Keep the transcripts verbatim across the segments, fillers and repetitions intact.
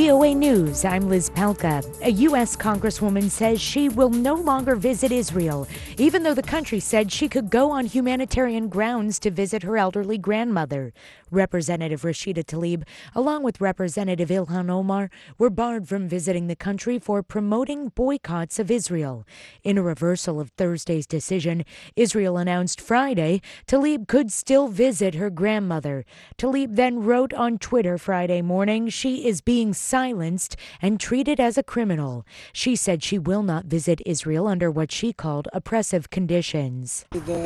V O A News, I'm Liz Pelka. A U S congresswoman says she will no longer visit Israel, even though the country said she could go on humanitarian grounds to visit her elderly grandmother. Representative Rashida Tlaib, along with Representative Ilhan Omar, were barred from visiting the country for promoting boycotts of Israel. In a reversal of Thursday's decision, Israel announced Friday Tlaib could still visit her grandmother. Tlaib then wrote on Twitter Friday morning she is being silenced and treated as a criminal. She said she will not visit Israel under what she called oppressive conditions.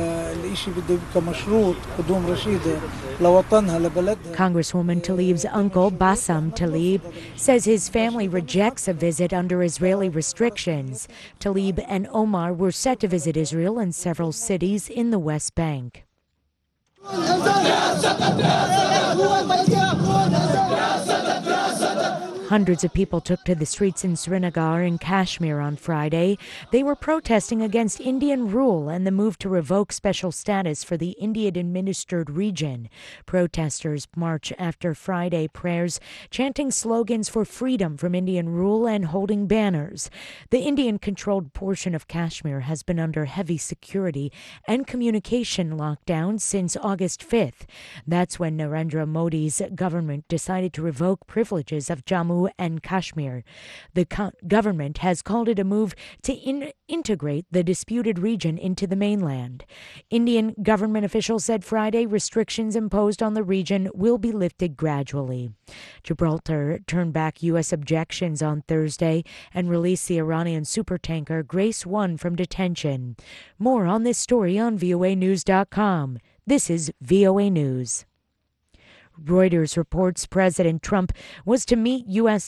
Congresswoman Tlaib's uncle, Bassam Tlaib, says his family rejects a visit under Israeli restrictions. Tlaib and Omar were set to visit Israel in several cities in the West Bank. Hundreds of people took to the streets in Srinagar in Kashmir on Friday. They were protesting against Indian rule and the move to revoke special status for the Indian-administered region. Protesters march after Friday prayers, chanting slogans for freedom from Indian rule and holding banners. The Indian-controlled portion of Kashmir has been under heavy security and communication lockdown since August fifth. That's when Narendra Modi's government decided to revoke privileges of Jammu and Kashmir. The co- government has called it a move to in- integrate the disputed region into the mainland. Indian government officials said Friday restrictions imposed on the region will be lifted gradually. Gibraltar turned back U S objections on Thursday and released the Iranian supertanker Grace One from detention. More on this story on V O A news dot com. This is V O A News. Reuters reports President Trump was to meet U S